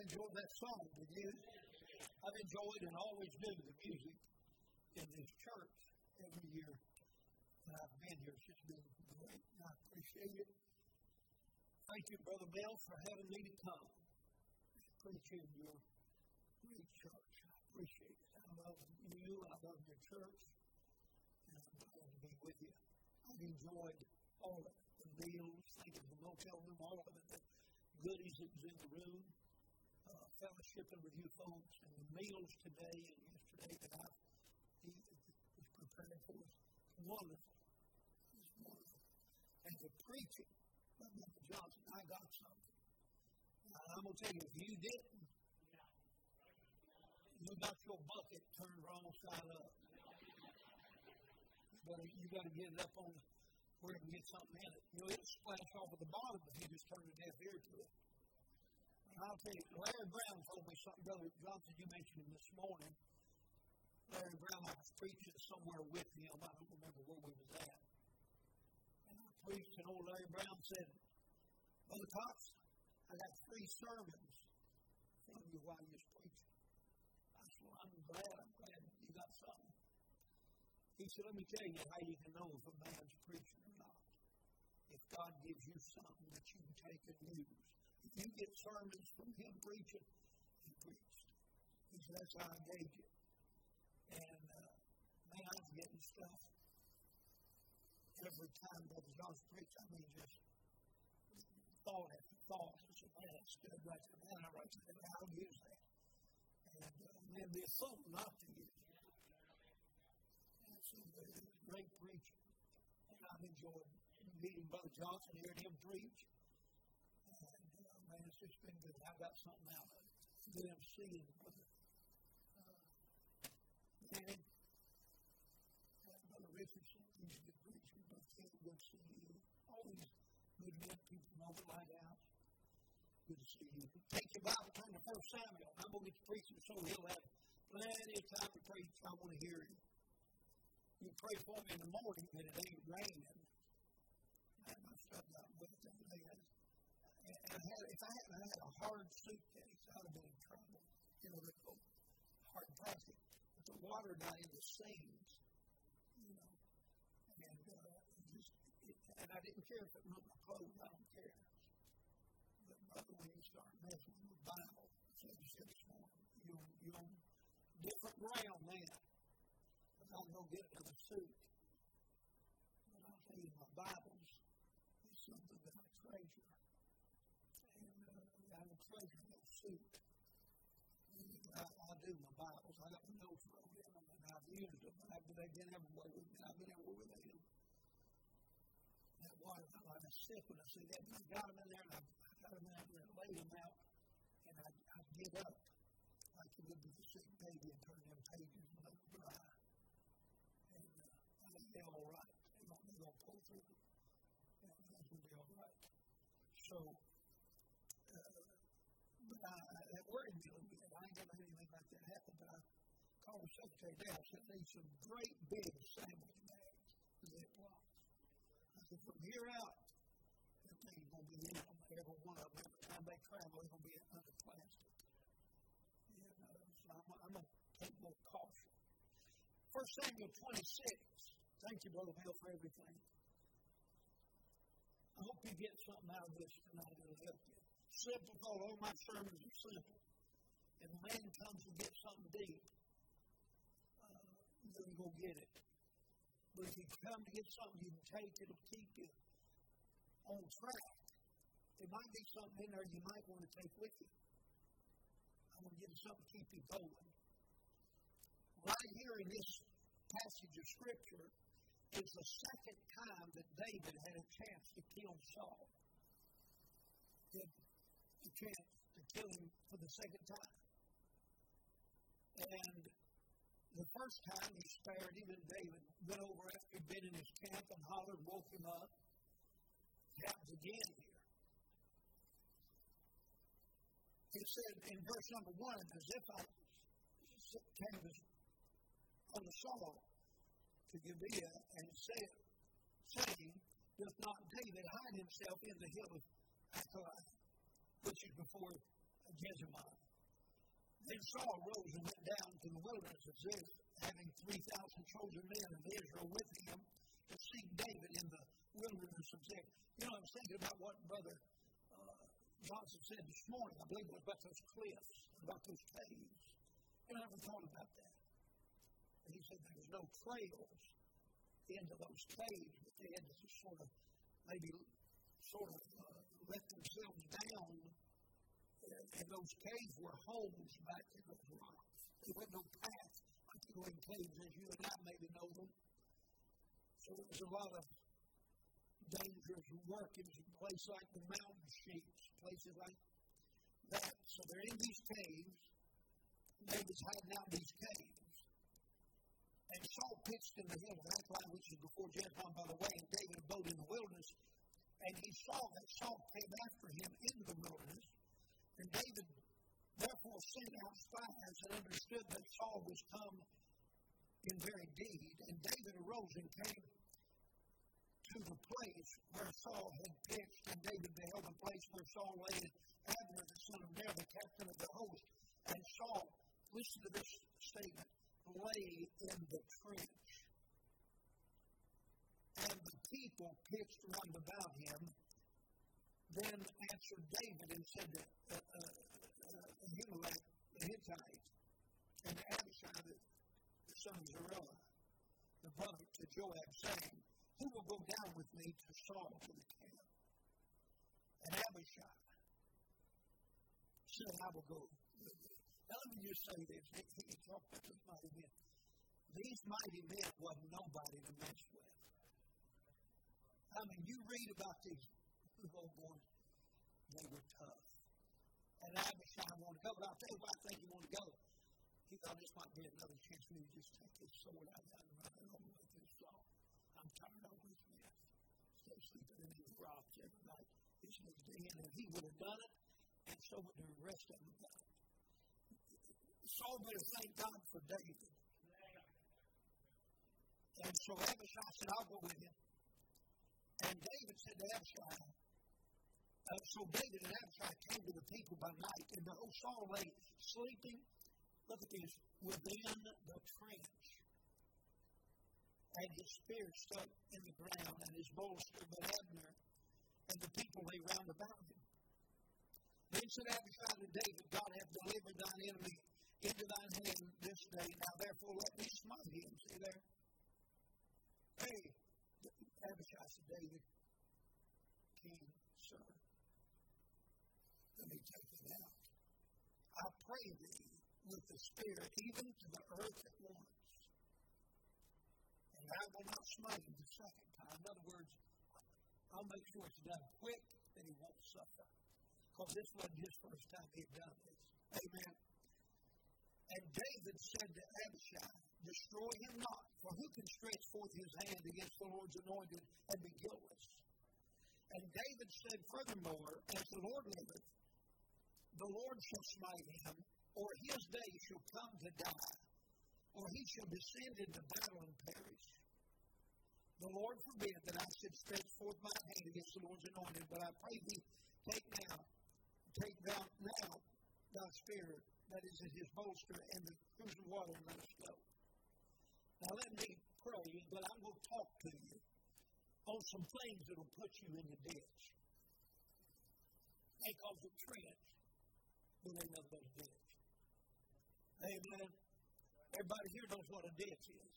enjoyed that song, did you? I've enjoyed and always do the music in this church every year that I've been here. It's just been great. I appreciate it. Thank you, Brother Bill, for having me to come and preach in your great church. I appreciate it. I love you. I love your church. And I'm glad to be with you. I've enjoyed all of it. The meals, thinking of the motel room, all of it. The goodies that was in the room. Fellowshipping with you folks. And the meals today and yesterday that I've was prepared for us. Wonderful. It's wonderful. And the preaching by Brother Johnson, I got something. Now, I'm going to tell you, if you didn't, you got your bucket turned wrong side up. You got to get it up on where you can get something in it. You know, it'll splash off at the bottom if you just turn a deaf ear to it. And I'll tell you, Larry Brown told me something, Brother Johnson, you mentioned him this morning. Larry Brown, I was preaching somewhere with him. I don't remember where we was at. And I preached, and old Larry Brown said, Brother Cox, I got 3 sermons from you while you was preaching. I said, well, I'm glad you got something. He said, let me tell you how you can know if a man's preaching or not. If God gives you something that you can take and use. If you get sermons from him preaching, he preached. He said, that's how I gauge it. And, man, I was getting stuff every time Brother Johnson preached. I mean, just thought after thought. I said, man, that's good right there. Man, I write that down. I'll use that. And there'd be a fool not to use it. And so great preaching. And I've enjoyed meeting Brother Johnson, hearing him preach. And, man, it's just been good. I got something out of it. Then I'm seeing Brother Manning, Brother Richardson, he's a good preacher. Brother King, good to see you. All these good men, people from over the lighthouse. Good to see you. Take your Bible, turn to 1 Samuel. I'm going to get to preaching, so he'll have plenty of time to preach. I want to hear him. You pray for me in the morning that it ain't raining. I had my stuff out with it. And if I hadn't had a hard suitcase, I would have been in trouble. You know, they're hard plastic. But the water got in the seams, you know. And I didn't care if it ruined my clothes. I don't care. But brother, when you start messing with the Bible, so you said this morning, you're on different ground, man. But I'll go get another suit. But I'll tell you, my Bibles is something that I treasure. And I will treasure that suit. I do my Bibles. I got my notes wrote in them, and I've used them. They've been everywhere with me. I've been everywhere with them. That water, I sip when I see that. And I got them in there, and I got them out there and laid them out. And I get up like you would with a sick baby and turn them pages and let them dry. And I think they're all right. They're going to pull through it. And I think they'll be all right. So, that worried me a little bit. I ain't never had anything like that happen, but I called the secretary down. I said, need some great big sandwich bags. I said, from here out, that thing's going to be in them. Every one of them, every time they travel, they're going to be under plastic. And so I'm going to take more caution. 1 Samuel 26. Thank you, Brother Bill, for everything. I hope you get something out of this tonight that'll help you. Simple thought, all my sermons are simple. And the man comes to get something deep, then you go get it. But if you come to get something you can take, it'll keep you on track. There might be something in there you might want to take with you. I want to give you something to keep you going. Right here in this passage of Scripture is the second time that David had a chance to kill Saul. He had a chance to kill him for the second time. And the first time he spared him, and David went over after he'd been in his camp and hollered, woke him up. It happens again here. It said in verse number 1, as if I came unto Saul to Gibeah and said, saying, doth not David hide himself in the hill of Achilah, which is before Jezebel. Then Saul rose and went down to the wilderness of Ziph, having 3,000 chosen men of Israel with him, to seek David in the wilderness of Ziph. You know, I was thinking about what Brother Johnson said this morning. I believe it was about those cliffs, about those caves. You know, I never thought about that. And he said there was no trails into those caves, but they had to just sort of let themselves down. And those caves were holes back in those rocks. There was no path like you go in caves as you and I maybe know them. So there was a lot of dangerous work in a place like the mountain sheets, places like that. So they're in these caves. David's hiding out in these caves. And Saul pitched in the hill of Haklah, which is before Jezreel, by the way, and David abode in the wilderness. And he saw that Saul came after him into the wilderness. And David therefore sent out spies and understood that Saul was come in very deed. And David arose and came to the place where Saul had pitched. And David beheld the place where Saul lay, Abner the son of Ner, the captain of the host. And Saul, listen to this statement, lay in the trench. And the people pitched round about him. Then answered David and said to Ahimelech the Hittite and to Abishai the son of Zeruiah, the brother to Joab, saying, who will go down with me to Saul to the camp? And Abishai said, I will go with thee. Now let me just say this. He talked about these mighty men. These mighty men wasn't nobody to mess with. I mean, you read about these old boys, they were tough. And Abishai wanted to go, but I'll tell you why I think he wanted to go. He thought this might be another chance for me to just take his sword out and run it over with his Saul. I'm tired of this mess. Stay sleeping in these rocks every night. This needs to end. And he would have done it, and so would the rest of them done it. Saul better thank God for David. And so Abishai said, I'll go with him. And David said to Abishai, so David and Abishai came to the people by night, and behold, Saul lay sleeping, look at this, within the trench. And his spear stuck in the ground, and his bolster, but Abner and the people lay round about him. Then said Abishai to David, God hath delivered thine enemy into thine hand this day. Now therefore let me smite him. See there? Hey, Abishai said, David, king, sir, let me take it out. I pray thee with the spirit, even to the earth at once. And I will not smite him the second time. In other words, I'll make sure it's done quick that he won't suffer. Because this wasn't his first time he had done this. Amen. And David said to Abishai, destroy him not, for who can stretch forth his hand against the Lord's anointed and be guiltless? And David said furthermore, as the Lord liveth, the Lord shall smite him, or his day shall come to die, or he shall descend into battle and perish. The Lord forbid that I should stretch forth my hand against the Lord's anointed, but I pray thee, take thou now thy spear that is in his bolster and the cruse of water, and let us go. Now let me pray, but I'm going to talk to you on some things that will put you in the ditch. They call it trench, but they know what a ditch. Amen. Everybody here knows what a ditch is.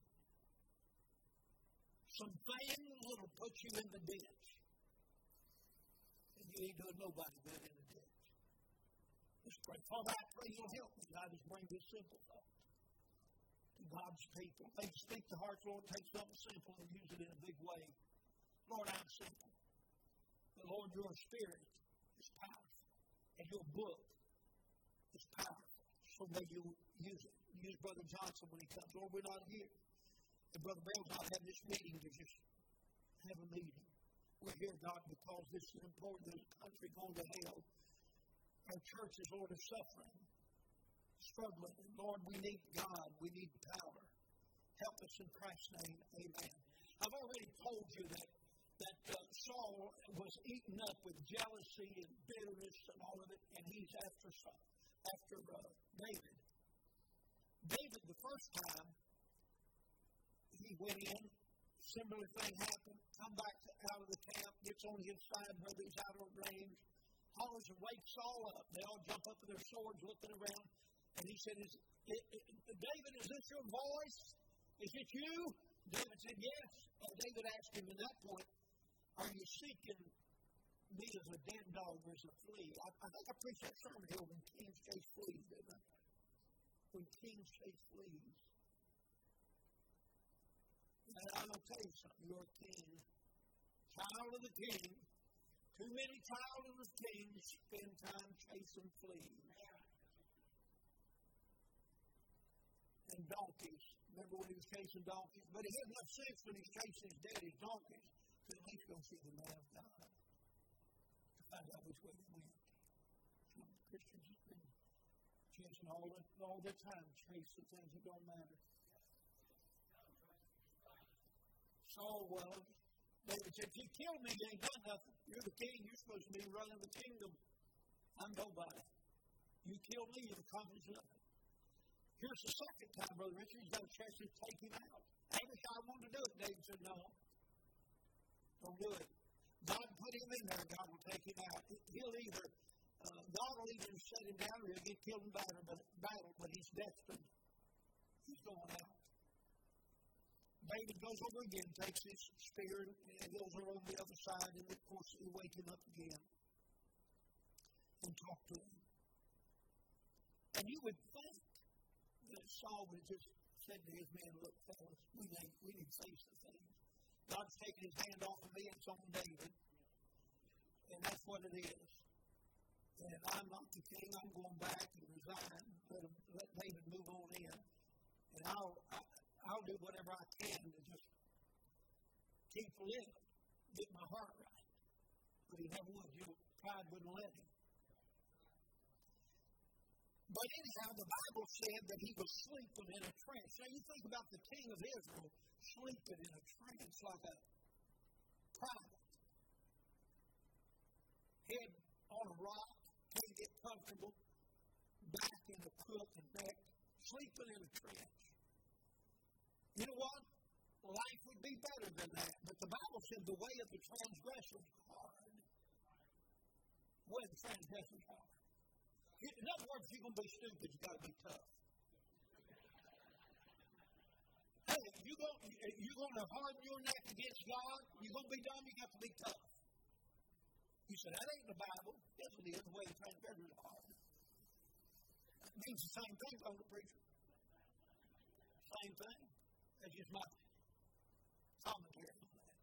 Some things that will put you in the ditch. And you ain't doing nobody good in the ditch. Let's pray. Father, I pray you'll help me. I just bring this simple thought to God's people. They speak to hearts, Lord, take something simple and use it in a big way. Lord, I'm simple. But Lord, your spirit is powerful. And your book is powerful. So may you use it. Use Brother Johnson when he comes. Lord, we're not here. And Brother Bell's not having this meeting to just have a meeting. We're here, God, because this is important. There's a country going to hell. Our churches, Lord, are suffering, struggling. And Lord, we need God. We need power. Help us in Christ's name. Amen. I've already told you that Saul Saul was eaten up with jealousy and bitterness and all of it, and he's after David. David, the first time he went in, similar thing happened, come back out of the camp, gets on his side where he's out of range, hollers and wakes Saul up. They all jump up with their swords looking around, and he said, David, is this your voice? Is it you? David said, yes. And David asked him at that point, are you seeking me as a dead dog or as a flea? I think I preached that sermon here when kings chase fleas, didn't I? When kings chase fleas. And I'll tell you something, you're a king, child of the king. Too many child of the king spend time chasing fleas. And donkeys. Remember when he was chasing donkeys? But he had enough sense when he's chasing his daddy's donkeys to at least go see the man of God to find out which way he went. Some Christians have been chasing all their time, chasing things that don't matter. Saul was. David said, you killed me, you ain't done nothing. You're the king, you're supposed to be running the kingdom. I'm nobody. You killed me, you've accomplished nothing. Here's the second time, Brother Richard, he's got a chance to take him out. Abishai wanted to do it. David said, no, don't do it. God put him in there, God will take him out. He'll either, God will either set him down or he'll get killed in battle, but he's destined. He's going out. David goes over again, takes his spear, and goes over on the other side, and of course, he'll wake him up again and talk to him. And you would think that Saul would have just said to his men, look, fellas, we need to face the thing. God's taken his hand off of me, and it's on David. And that's what it is. And I'm not the king. I'm going back and resign. Let David move on in. And I'll do whatever I can to just keep living, get my heart right. But he never would. Pride wouldn't let him. But anyhow, the Bible said that he was sleeping in a trance. Now you think about the king of Israel sleeping in a trance like a private. Head on a rock, can't get comfortable, back in the crook and neck, sleeping in a trance. You know what? Life would be better than that. But the Bible said the way of the transgressor is hard. The way of the transgressor is hard. In other words, if you're going to be stupid, you've got to be tough. Hey, you're going to harden your neck against God, you're going to be dumb, you've got to be tough. You said, that ain't the Bible. Yes, it is. The way of the transgressor is hard. It means the same thing, don't it, preacher? Same thing. That's just my commentary on that.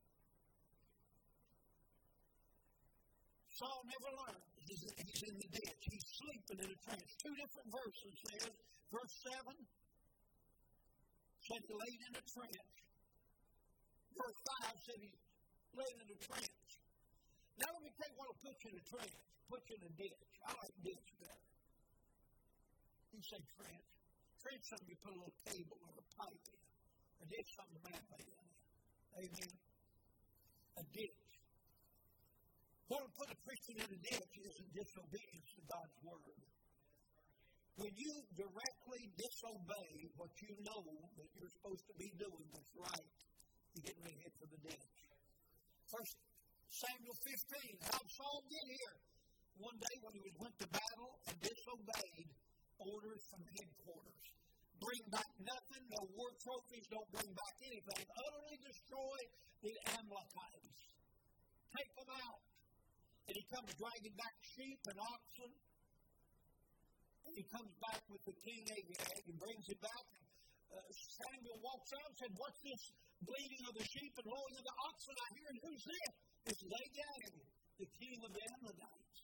Saul never learned. He's in the ditch. He's sleeping in a trance. Two different verses there. Verse 7 said he laid in a trance. Verse 5 said he laid in a trance. Now let me tell you what will put you in a trance. Put you in a ditch. I like ditch better. You say trance. Trance something you put a little cable or a pipe in. A ditch something man made in it. Amen. A ditch. What will put a Christian in a ditch is a disobedience to God's word. When you directly disobey what you know that you're supposed to be doing that's right, you get ready to head for the ditch. 1 Samuel 15, how Saul get here? One day when he went to battle and disobeyed orders from headquarters. Bring back nothing, no war trophies, don't bring back anything. Utterly destroy the Amalekites. Take them out. And he comes dragging back sheep and oxen. And he comes back with the king Agag and brings him back. Samuel walks out and said, what's this bleating of the sheep and lowing of the oxen I hear? And who's this? It's Agag, the king of the Ammonites.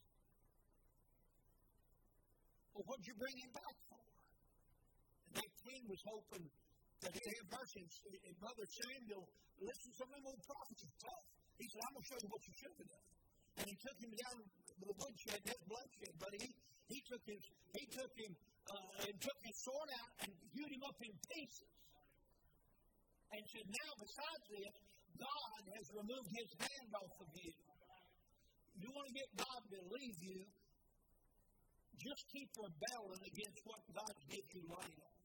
Well, what did you bring him back for? And that king was hoping that he'd have mercy. And Brother Samuel, listen to some of them old prophets, it's tough. He said, I'm going to show you what you should have done. And he took him down to the woodshed, his bloodshed, but he took him and took his sword out and hewed him up in pieces. And said, now besides this, God has removed His hand off of you. You want to get God to leave you, just keep rebelling against what God gives you light on.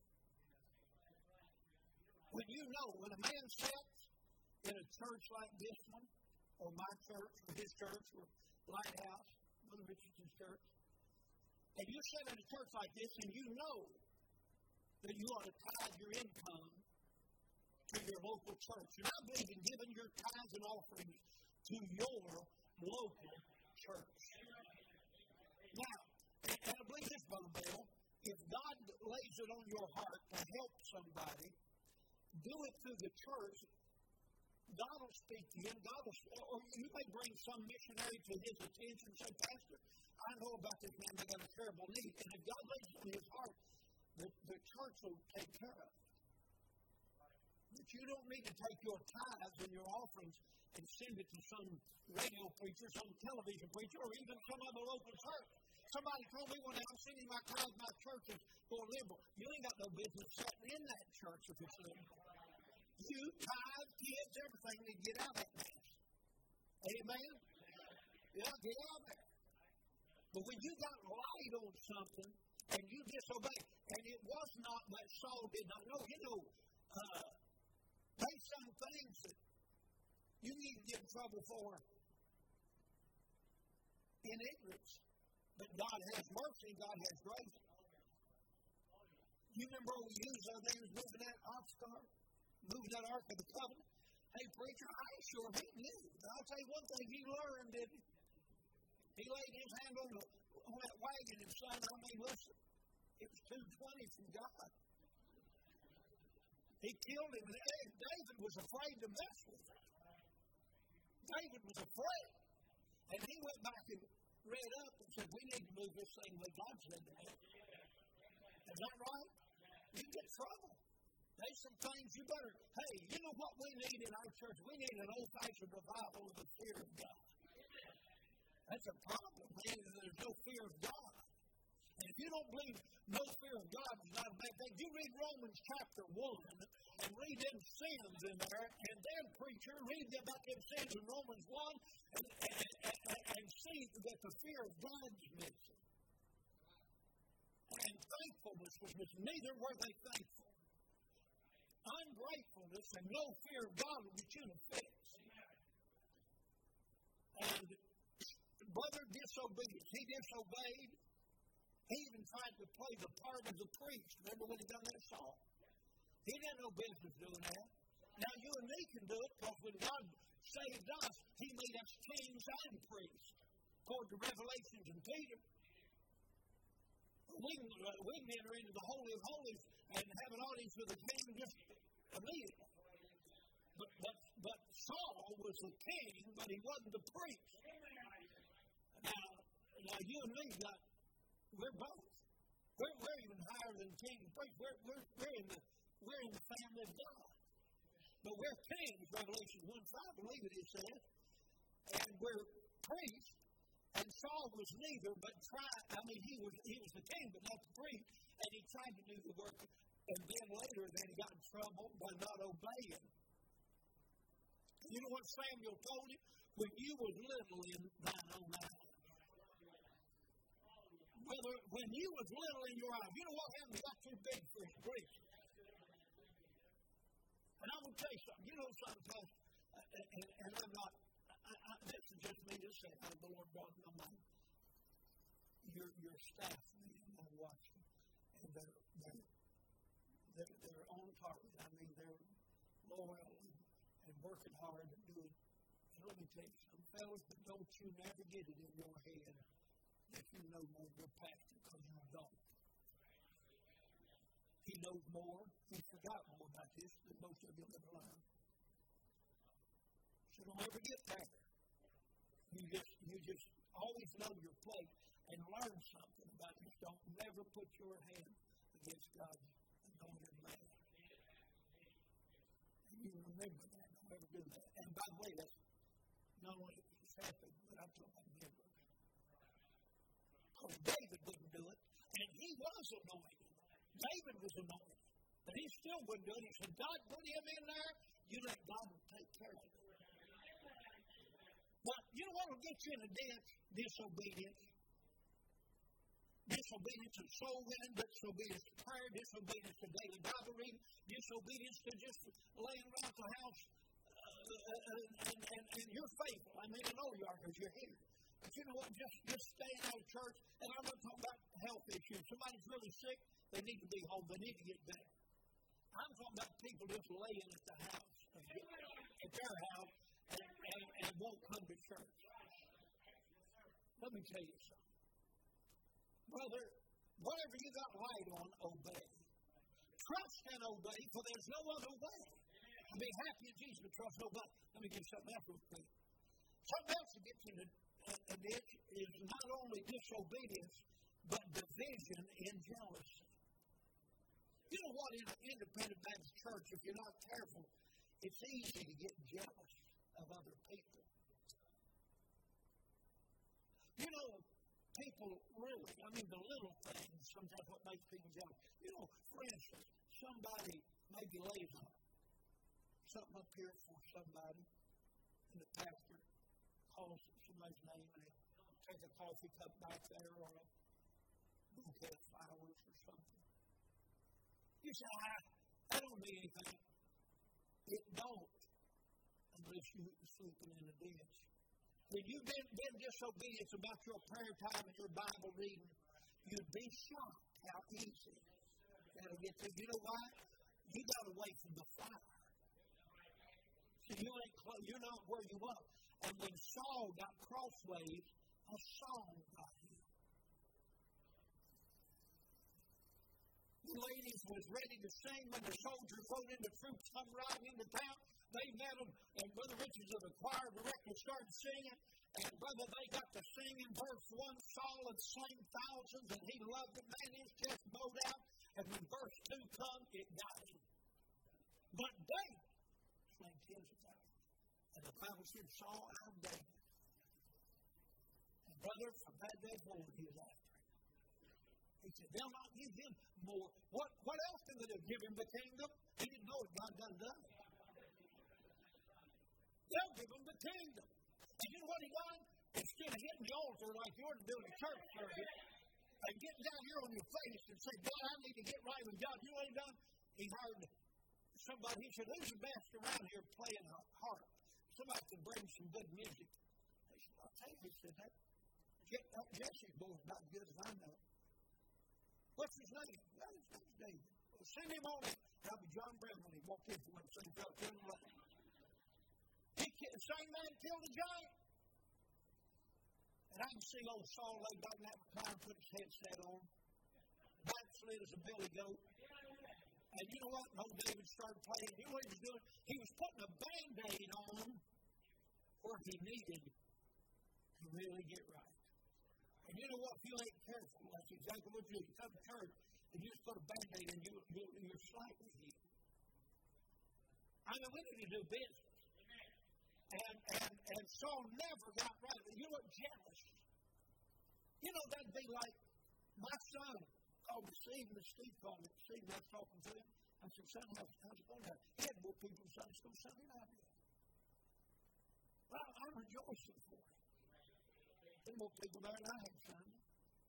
When you know, when a man sits in a church like this one, or my church, or his church, or Lighthouse, Brother Richardson's church, and you sit in a church like this and you know that you ought to tithe your income to your local church. And I believe in giving your tithes and offerings to your local church. Now, and I believe this, Brother Bill, if God lays it on your heart to help somebody, do it through the church. God will speak to you, or you may bring some missionary to his attention and say, Pastor, I know about this man, they got a terrible need. And if God lays it on his heart, the church will take care of it. But you don't need to take your tithes and your offerings and send it to some radio preacher, some television preacher, or even some other local church. Somebody told me one day, I'm sending my tithes, my church is for liberal. You ain't got no business sitting in that church if it's liberal. You, tithe, kids, everything to get out of that mess. Amen? Yeah, get out there. But when you got light on something and you disobey, and it was not that Saul did not know, there's some things that you need to get in trouble for in ignorance. But God has mercy, God has grace. You remember when we used those things moving that ox cart? Moving that Ark of the Covenant. Hey, preacher, I ain't sure he knew. I'll tell you one thing he learned, didn't he? He laid his hand on that wagon and said, listen, it was 220 from God. He killed him, and David was afraid to mess with him. David was afraid. And he went back and read up and said, we need to move this thing the way God said to move. Is that right? You get trouble. There's some things you better, hey, you know what we need in our church? We need an old-fashioned revival of the fear of God. That's a problem, man. There's no fear of God. And if you don't believe no fear of God is not a bad thing, you read Romans chapter 1 and read them sins in there, and then, preacher, read about them sins in Romans 1 and see that the fear of God is missing. And thankfulness was missing. Neither were they thankful. Ungratefulness and no fear of God will get you in a fix. And brother disobedience. He disobeyed. He even tried to play the part of the priest. Remember when he done that song? He didn't know business doing that. Now you and me can do it because when God saved us, He made us kings and priests. According to Revelations and Peter. We can enter into the Holy of Holies and have an audience with the king just immediately. But Saul was the king, but he wasn't the priest. Now you and me we're both. We're even higher than king and priest. We're in the family of God. But we're kings, Revelation 1:5, I believe it says. And we're priests. And Saul was neither, but he was the king, but not the priest. And he tried to do the work. And then later, he got in trouble by not obeying. You know what Samuel told him? When you was little in thine own eyes. When you was little in your eyes, you know what happened? He got too big for his priest. And I'm going to tell you something. You know sometimes, and I'm not, this is just me just saying, how the Lord brought in my mind. Your staff are watching, and they're on target. I mean, they're loyal and working hard and doing. And let me tell you something, fellas, but don't you never get it in your head that you know more than your pastor, because you don't. He knows more. He forgot more about this than most of you will ever learn. So don't ever get there. You just always know your place and learn something about it. Don't never put your hand against God's anointed man. And you remember that. Don't ever do that. And by the way, that's not only happened, but I'm talking about never. Because David wouldn't do it, and he was anointed. David was anointed, but he still wouldn't do it. He said, God, put him in there. You let God take care of it. will get you in a ditch? Disobedience. Disobedience to soul winning, disobedience to prayer, disobedience to daily Bible reading, disobedience to just laying around the house and you're faithful. I mean, I know you are because you're here. But you know what? Just staying out of church, and I'm not talking about health issues. Somebody's really sick, they need to be home, they need to get better. I'm talking about people just laying at the house, at their house, and won't come to church. Let me tell you something. Brother, whatever you got light on, obey. Trust and obey, for there's no other way. To be happy in Jesus, but trust nobody. Let me give you something else real quick. Something else that gets you in a ditch is not only disobedience, but division and jealousy. You know what? In an independent Baptist church, if you're not careful, it's easy to get jealous of other people. You know, people really, I mean, the little things, sometimes what makes people jealous. You know, for instance, somebody maybe lays on something up here for somebody, and the pastor calls somebody's name, and they take a coffee cup back there or a bouquet of flowers or something. You say, that don't mean anything. It don't, unless you're sleeping in a ditch. When you've been disobedient about your prayer time and your Bible reading, you'd be shocked how easy that'll get to. You know why? You got away from the fire. So you're not where you want. And when Saul got crossways, a song got him. The ladies was ready to sing when the soldiers rode in, the troops come riding into town. They met them, and Brother Richards of the choir director started singing. And brother, they got to sing in verse 1, Saul had slain thousands, and he loved it. Man, his chest bowed out. And when verse 2 come, it got him. But David slain tens of thousands. And the Bible said Saul out David. And brother, from that day forward, he was after him. He said, they'll not give him more. What else did they give him? The kingdom? He didn't know it. God done it. They'll give him the kingdom. And you know what he done? Instead of hitting the altar like you ought to do in a church service, and getting down here on your face and say, God, I need to get right with God. You know what he done? He hired somebody. He said, who's the best around here playing a harp? Somebody can bring some good music. He said, I'll tell you, he said, that Jesse's boy is about as good as I know. What's his name? Well, his name's David. Well, send him on in. That'll be John Brown when he walked in for one of the felt in the lane. The same man killed a giant. And I can see old Saul lay back in that recliner, put his headset on, backslid as a billy goat. And you know what? And old David started playing. You know what he was doing? He was putting a Band-Aid on where he needed to really get right. And you know what? If you ain't careful, that's exactly what you do. You come to church and you just put a Band-Aid and you're slightly healed. I mean, we need to do business. And Saul never got right. You know what? Jealous. You know, that'd be like my son called me Steve, and Steve called me. Steve, I was talking to him. I said, son, how's it going down? He had more people in Sunday school Sunday night. Well, I'm rejoicing for him. There were more people there than I had Sunday.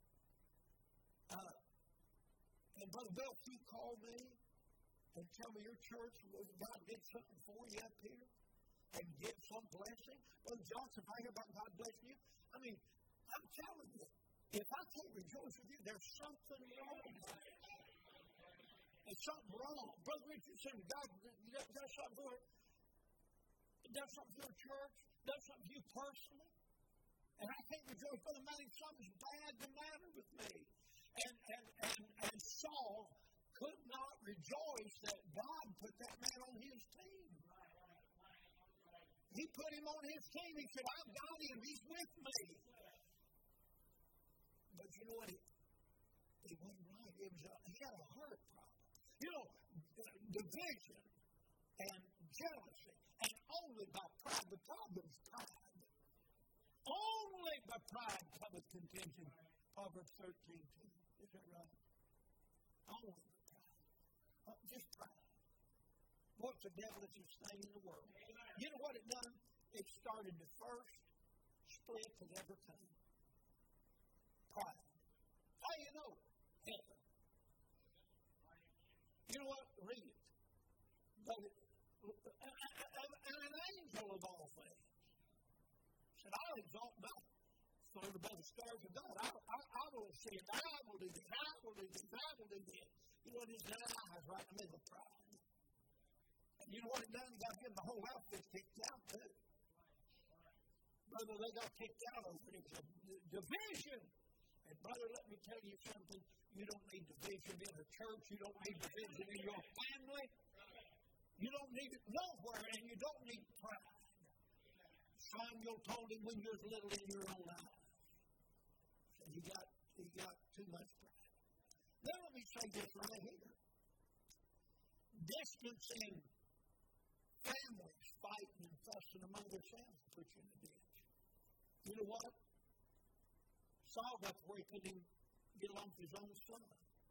And Brother Bill, you called me and tell me your church, God did something for you up here. And get some blessing. Brother Johnson, I hear about God blessing you. I mean, I'm telling you, if I can't rejoice with you, there's something wrong with you. There's something wrong. Brother Richardson, God does something for it. Does something for your church. Does something for you personally. And I can't rejoice for the money. Something's bad the matter with me. And Saul could not rejoice that God put that man on his team. He put him on his team. He said, I've got him. He's with me. But you know what? He wasn't right. He had a heart problem. You know, division and jealousy. And only by pride. The problem's pride. Only by pride cometh contention. Proverbs 13:2. Is that right? Only by pride. Just pride. What's the devilish thing in the world? You know what it done? It started the first split that ever come. Pride. How do you know? Heaven. You know what? Read it. But an angel of all things said, I'll exalt God float above the stars of God. I will ascend. I will do this. I will do this. I will do this. You know what his eyes right in the middle of pride. And you know what it done? He got him the whole outfit kicked out too. Brother, they got kicked out over it. It's a division. And brother, let me tell you something. You don't need division in a church. You don't need division in your family. You don't need it nowhere, and you don't need pride. Samuel told him when you was little in your own eyes. So he got too much pride. Now let me say this right here. Distance in families fighting and fussing among themselves put you in the ditch. You know what? Saul got to where he couldn't even get along with his own son.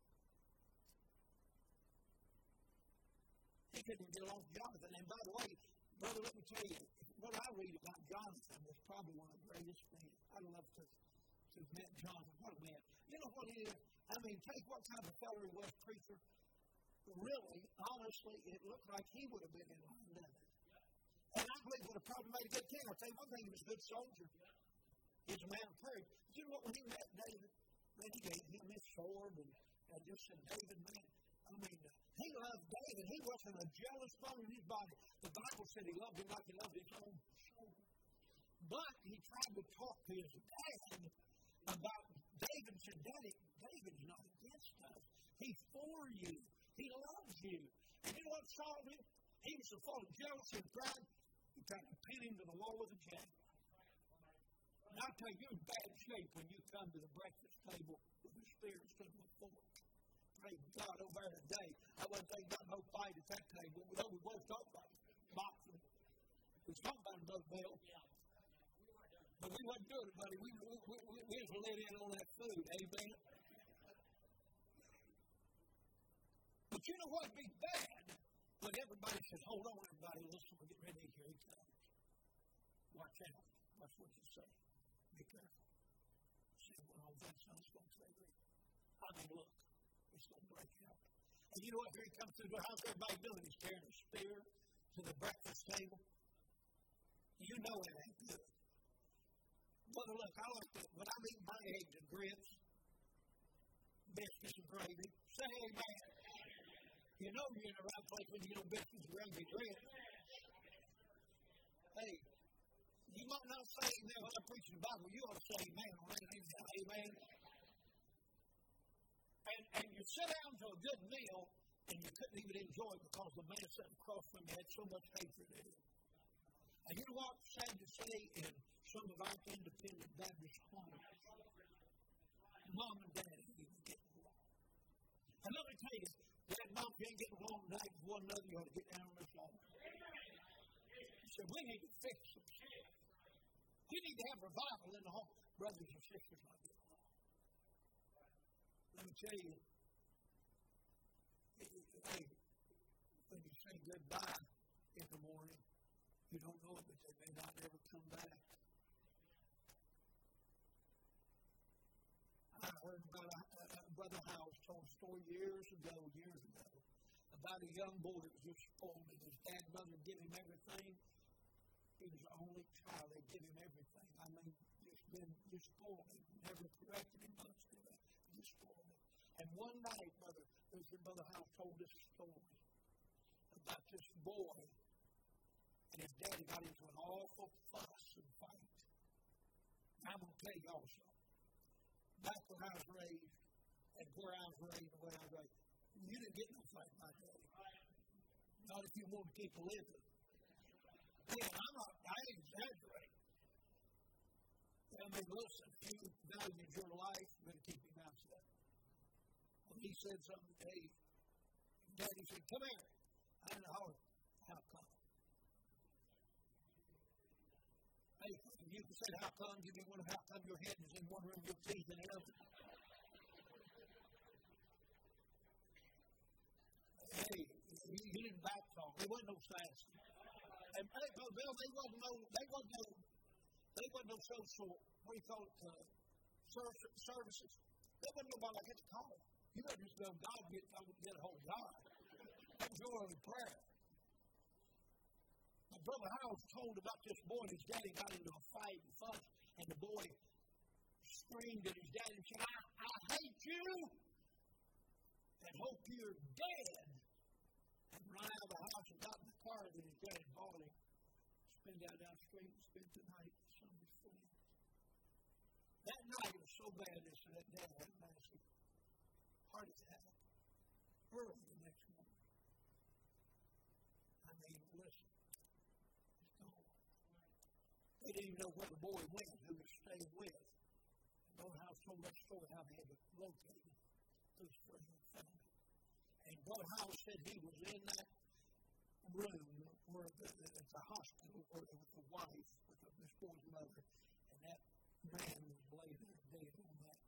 He couldn't get along with Jonathan. And by the way, brother, let me tell you, what I read about Jonathan was probably one of the greatest things. I'd love to have met Jonathan. What a man. You know what he is? I mean, take what kind of a fellow he was, preacher. Really, honestly, it looked like he would have been in line, didn't it? And I believe would have probably made a good king. I'll tell you one thing, he was a good soldier. He's a man of courage. You know what, when he met David, then he gave him his sword and just said, David, man, I mean, he loved David. He wasn't a jealous bone in his body. The Bible said he loved him like he loved his own soul. But he tried to talk to his dad about David and said, Daddy, David's not against us. He's for you. He loves you. And you know what Saul did? He was so full of jealousy and pride, he tried to pin him to the wall with a jacket. And I'll tell you, you're in bad shape when you come to the breakfast table with a spear instead of a fork. Praise God, over there today, I wasn't thinking about no fight at that table. We both talked about boxing. We was talking about Brother Bill. But we wasn't doing it, buddy. We just let in on that food. Amen. But you know what would be bad? When everybody says, hold on, everybody, listen, we're getting ready. Here he comes. Watch out. Watch what you say. Be careful. See what all that sounds going to say. I mean, look, it's going to break out. And you know what? Here he comes through the house. Everybody doing is carrying a spear to the breakfast table. You know it ain't good. Brother, look, I like that. When I'm eating my eggs and grits, biscuits and gravy, say amen. You know you're in the right place when you know biscuits and gravy grits. Hey, you might not say amen when I'm preaching the Bible. You ought to say amen on that. Amen. And you sit down to a good meal, and you couldn't even enjoy it because the man sitting across from you had so much hatred in it. And you know what? Sad to say, in some of our independent Baptist homes, mom and dad even getting along. And let me tell you, that mom can't get along tonight with one another. You ought to get down on this lawn. So we need to fix some shit. We need to have revival in the home. Brothers and sisters not getting along. Let me tell you, hey, when you say goodbye in the morning, you don't know it, but they may not ever come back. I heard about Brother House told a story years ago, about a young boy that was just spoiled, and his dad and mother gave him everything. He was the only child. They gave him everything. I mean, just spoiled him. Never corrected him much for that. Just spoiled him. And one night, Brother House told this story about this boy. And his daddy got into an awful fuss and fight. And I'm going to tell you also, back when I was raised, and where I was raised, the way I was raised, you didn't get no fight with my daddy. Not if you want to keep living. Yeah, I ain't exaggerating. I mean, listen, if you valued your life, you better keep your mouth shut. When he said something, hey, Daddy said, come here. I didn't know how come. Hey, you can say, how come? Give me one, how come your head is in one room, your teeth in another? Hey, you didn't back talk. There wasn't no sassy. And hey, Bill, they wasn't They wasn't no social, what do you call it, services. There wasn't nobody like that to call. You better just go, God, get a hold of God. That was your only prayer. My brother Howard told about this boy and his daddy got into a fight and fuss, and the boy screamed at his daddy and said, I hate you and hope you're dead. And ran out of the house and got in the car that his daddy bought him. Spent out down the street and spent the night with some of his friends. That night it was so bad that dad had a massive heart attack early the next morning. I mean, listen, he's gone. They didn't even know where the boy went, who he stayed with. Brother House told that story how they had to locate him through his friends and family. And Brother House said he was in that room where at the hospital where there was the wife with this boy's mother, and that man was laying there dead on that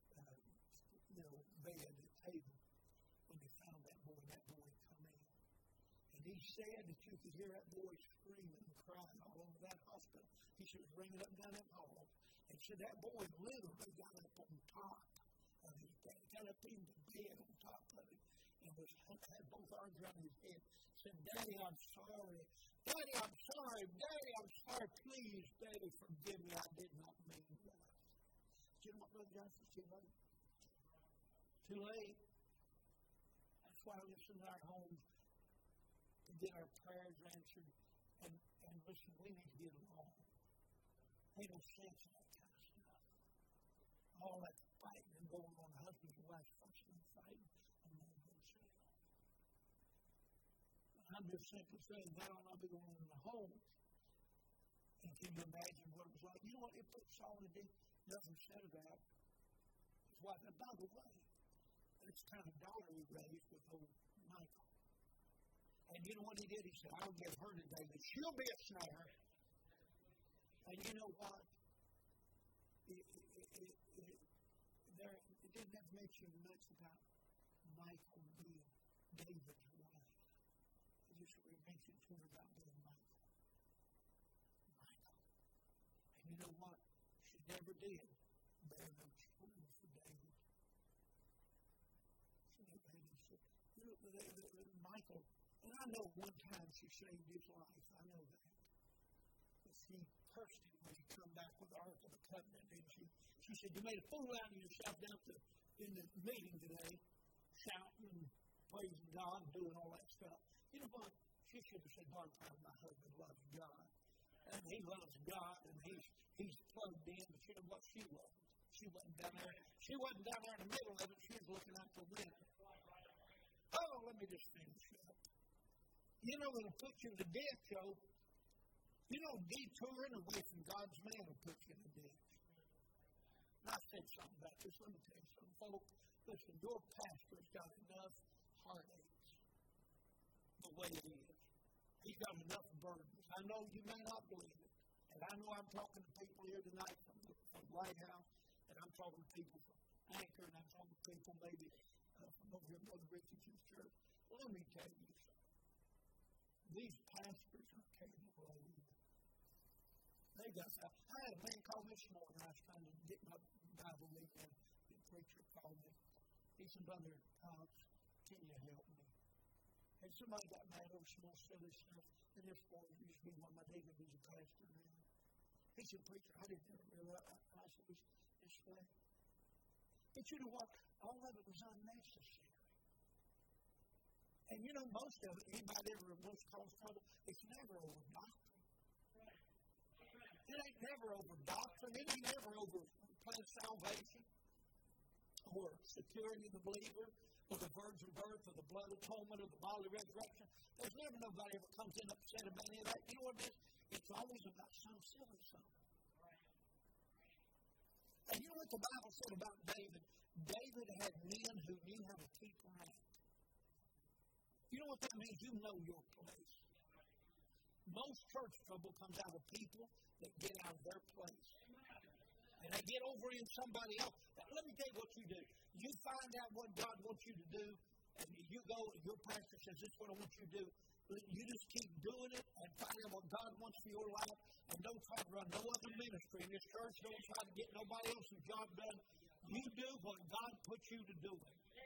bed at the table when they found that boy come in. And he said that you could hear that boy screaming and crying all over that hospital. He said, ringing up and down that hall. And said that boy literally got up on top of his bed, got up in the bed on top of it, and had both arms around his head. Said, Daddy, I'm sorry. Daddy, I'm sorry. Daddy, I'm sorry. Please, Daddy, forgive me. I did not mean that. You know what, Brother Johnson? Too late. Too late. That's why we listen to our homes to get our prayers answered. And listen, we need to get along. Ain't no sense in that kind of stuff. All that fighting and going on, husbands and wives fussing and fighting, and no good sale. I'm just simply saying, God will not be going on in the home. And can you imagine what it was like? You know what? It put Saul to death. Nothing said about his wife. And by the way, it's the kind of daughter he raised with old Michael. And you know what he did? He said, I'll give her to David. She'll be a snare. And you know what? It didn't have mention much about Michael being David's wife. It just mentioned to her about being Michael. And you know what? She never did bear no children for David. She never had any children. Michael, and I know one time she saved his life. I know that. But she cursed him when he come back with the Ark of the Covenant, didn't she? She said, you made a fool out of yourself down in the meeting today, shouting and praising God and doing all that stuff. You know what? She should have said, my husband loves God. And he loves God, and he's plugged in, but you know what? She wasn't. She wasn't down there. She wasn't down there in the middle of it. She was looking out the window. Oh, let me just finish up. You know, it'll put you to death, Joe. You know, detouring away from God's man will put you to death. And I said something about this. Let me tell you something, folks. Listen, your pastor's got enough heartaches the way it is. He's got enough burdens. I know you may not believe it. And I know I'm talking to people here tonight from White House, and I'm talking to people from Anchor, and I'm talking to people maybe from over here at Brother Richardson's church. Well, let me tell you something. These pastors are carrying the load. I had a man call me this morning. I was trying to get my Bible reading, and the preacher called me. He said, Brother Cox, can you help me? And somebody got mad over some more silly stuff. And this boy used to be one of my David who's a pastor now. He said, Preacher, I didn't ever realize. I said, this way. But you know what? All of it was unnecessary. And you know, most of it, anybody ever wants to cause trouble, it's never over doctrine. It ain't never over doctrine. It ain't never over plan salvation or securing the believer or the virgin birth or the blood atonement or the bodily resurrection. There's never nobody ever comes in upset about any of that. You know what it is? It's always about some silly something. And you know what the Bible said about David? David had men who knew how to keep rank. You know what that means? You know your place. Most church trouble comes out of people that get out of their place. And they get over in somebody else. Now, let me tell you what you do. You find out what God wants you to do, and you go, your pastor says, this is what I want you to do. You just keep doing it and find out what God wants for your life, And don't try to run no other ministry in this church. Don't try to get nobody else's job done. You do what God put you to do.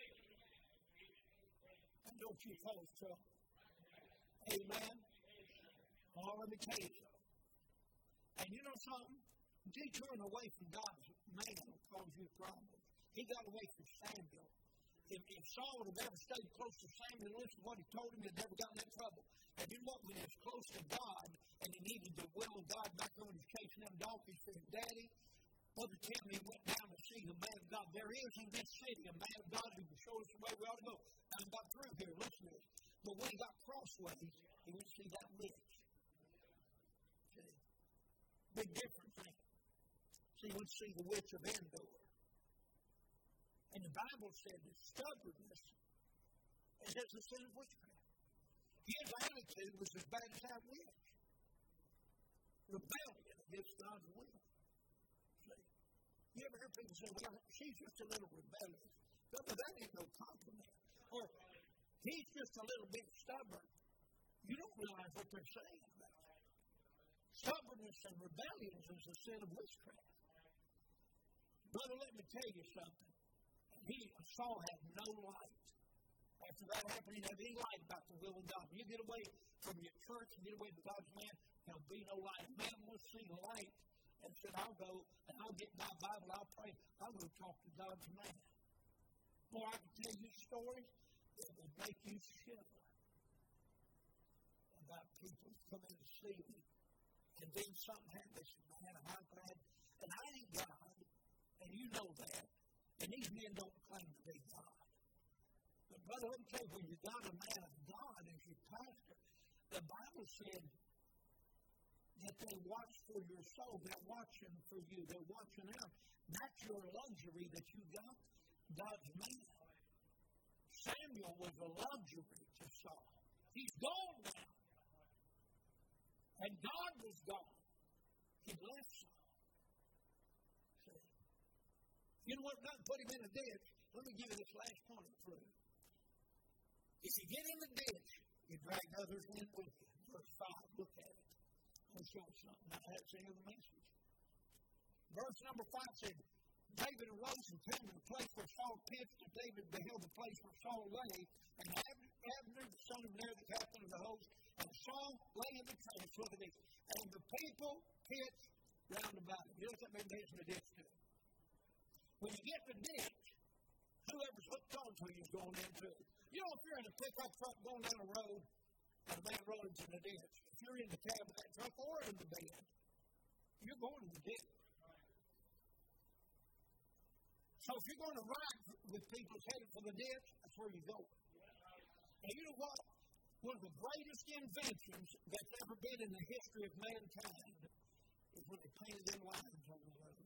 And don't you cause trouble. Amen? Oh, let me tell you something. And you know something? Detouring away from God's man will cause you problems. He got away from Samuel. If Saul would have ever stayed close to Samuel and listened to what he told him, he'd never gotten in trouble. And you know what? When he was close to God and he needed the will of God back when he was chasing them donkeys for his daddy, Brother Timothy went down to see the man of God. There is in this city a man of God who can show us the way we ought to go. And I got through here. Listen to this. But when he got crossways, he went to see that witch. See? Big difference, ain't it? See, he went to see the witch of Endor. And the Bible said that stubbornness is as a sin of witchcraft. His attitude was as bad as that witch. Rebellion against God's will. See? You ever hear people say, well, she's just a little rebellious. But that ain't no compliment. Or he's just a little bit stubborn. You don't realize what they're saying about that. Stubbornness and rebellion is a sin of witchcraft. Brother, let me tell you something. Saul had no light. After that happened, he didn't have any light about the will of God. When you get away from your church and get away from God's man, there'll be no light. A man will see the light and said, I'll go and I'll get my Bible, I'll pray, I'll go talk to God's man. Boy, I can tell you stories that would make you shiver about people coming to see me. And then something happened. They said, man, I'm glad. And I ain't God, and you know that. And these men don't claim to be God. But brother, let me tell you, when you got a man of God as your pastor, the Bible said that they watch for your soul. They're watching for you. They're watching out. That's your luxury that you got, God's man. Samuel was a luxury to Saul. He's gone now. And God was gone. He left Saul. You know what? Not put him in a ditch. Let me give you this last point of proof. If you get in the ditch, you drag others in with you. Verse 5, look at it. Let's show you something. Now, that's the end of the message. Verse number 5 said, David arose and came to the place where Saul pitched, and David beheld the place where Saul lay, and Abner, the son of Ner, the captain of the host, and Saul lay in the trench. Look at this. And the people pitched round about him. You know what that means in the ditch too? When you get the ditch, whoever's hooked onto you is going into it. You know, if you're in a pickup truck going down the road and a man runs in the ditch, if you're in the cab of that truck or in the bed, you're going to the ditch. So if you're going to ride with people headed for the ditch, that's where you go. And you know what? One of the greatest inventions that's ever been in the history of mankind is when they painted them lines on the road.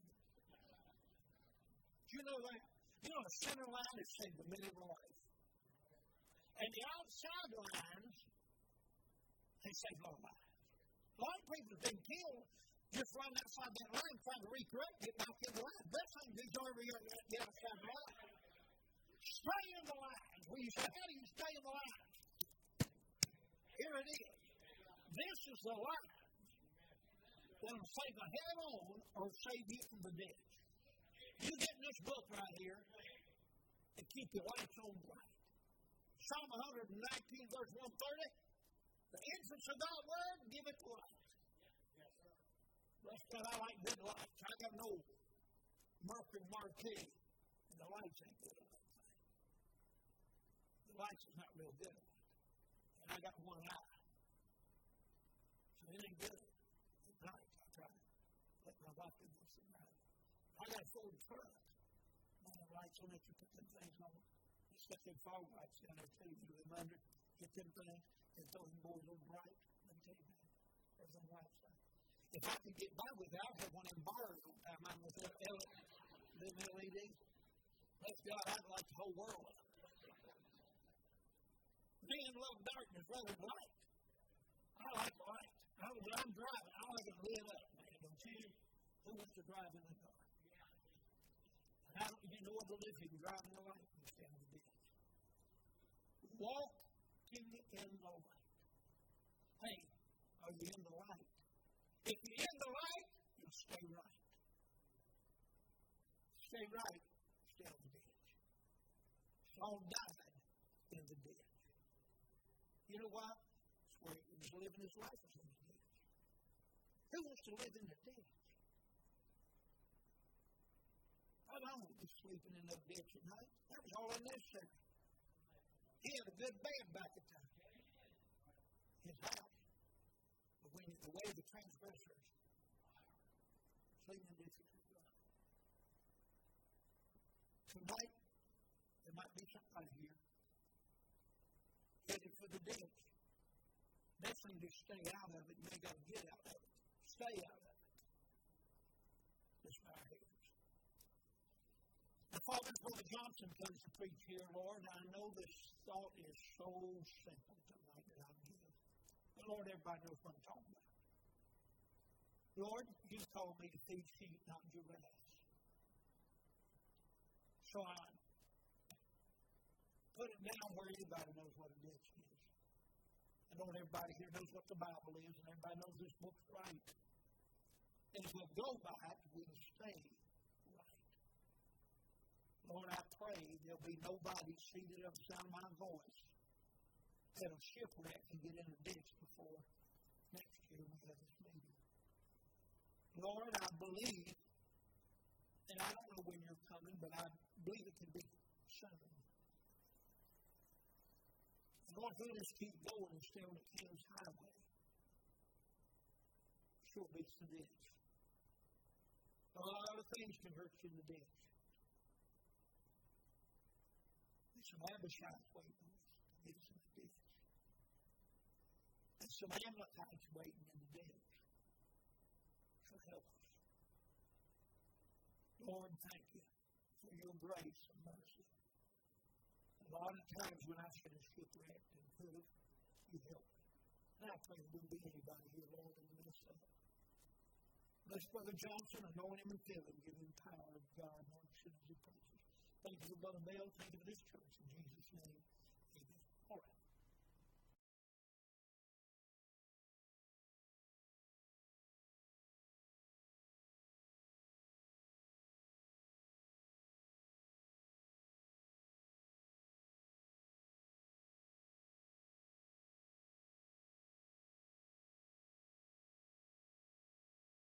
Do you know that? You know, a center line is saved a minute of life. And the outside lines, they save no lives. A lot of people have been killed just running outside that line trying to recorrect it back in the line. That's how you do the outside line. Stay in the line. When you say, how do you stay in the line? Here it is. This is the line that will save a head on or save you from the ditch. You get in this book right here and keep your lights on bright. Psalm 119, verse 130. The entrance of thy word, give it light. That's because I like good lights. I got no Mercury Marquis, and the lights ain't good on that thing. The lights is not real good on it. And I got one eye. So it ain't good at night. I try to let my wife do this at night. I got a Ford truck. One of the lights on it, you put them things on. You set them fog lights down there too. You them under, get them things, and throw them boys on bright. Let me tell you that. There's them lights on. If I could get by with that, I'd have one in bars on time. I'm with them LED. Bless God, I'd like the whole world. Men love darkness rather than light. I like light. When I'm driving, I like it lit up, man. Don't you? Who wants to drive in the dark? How do you know what to live? You can drive in the light and stand in the ditch. Walk in the light. Hey, are you in the light? If you're in Stay right, stay on the ditch. Saul died in the ditch. You know why? It's where he was living his life was in the ditch. Who wants to live in the ditch? I don't want to be sleeping in no ditch at night. That was all unnecessary. He had a good bed back at time. His house. But when the way of the transgressors, sleeping in ditches is right. Tonight, there might be somebody here headed for the ditch. Definitely just stay out of it. You ain't got to get out of it. Stay out of it. Just bow our heads. Now, Father, Brother Johnson comes to preach here, Lord. I know this thought is so simple tonight that I'm giving. But, Lord, everybody knows what I'm talking about. Lord, you called me to feed sheep, not giraffes. So I put it down where everybody knows what a ditch is. I know everybody here knows what the Bible is, and everybody knows this book's right. And if we'll go by it, we'll stay right. Lord, I pray there'll be nobody seated up the sound of my voice that'll shipwreck and get in a ditch before next year we have this meeting. Lord, I believe, and I don't know when you're coming, but I believe it can be soon. Lord, we'll just keep going and stay on the King's Highway. Sure beats the ditch. A lot of things can hurt you in the ditch. There's some Abishaites waiting on us to get us in the ditch. And some Amalekites waiting in the ditch. So help us. Lord, thank you for your grace and mercy. A lot of times when I should have shipwrecked and could have, you helped me. And I pray there wouldn't be anybody here, Lord, in the midst of it. Bless Brother Johnson, anoint him and fill him, give him power of God, Lord, as he preaches. Thank you for Brother Bell. Thank you for this church. In Jesus' name.